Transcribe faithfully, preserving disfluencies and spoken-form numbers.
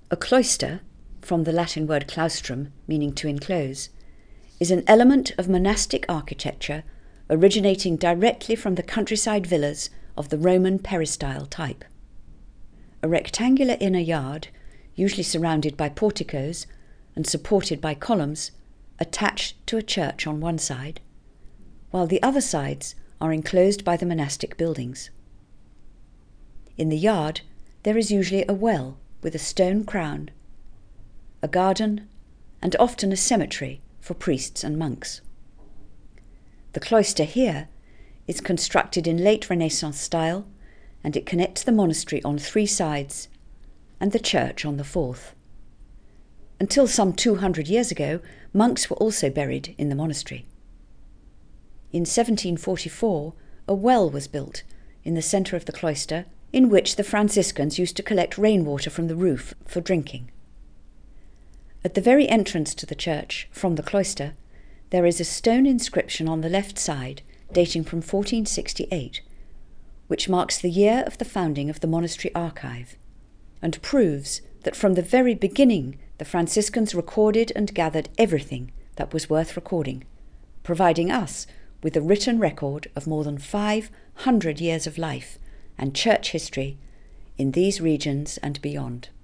A cloister, from the Latin word claustrum, meaning to enclose, is an element of monastic architecture originating directly from the countryside villas of the Roman peristyle type. A rectangular inner yard, usually surrounded by porticos and supported by columns, attached to a church on one side, while the other sides are enclosed by the monastic buildings. In the yard, there is usually a well with a stone crown, a garden, and often a cemetery for priests and monks. The cloister here is constructed in late Renaissance style, and it connects the monastery on three sides and the church on the fourth. Until some two hundred years ago, monks were also buried in the monastery. In seventeen forty-four, a well was built in the centre of the cloister, in which the Franciscans used to collect rainwater from the roof for drinking. At the very entrance to the church, from the cloister, there is a stone inscription on the left side dating from fourteen sixty-eight, which marks the year of the founding of the monastery archive, and proves that from the very beginning the Franciscans recorded and gathered everything that was worth recording, providing us with a written record of more than five hundred years of life and church history in these regions and beyond.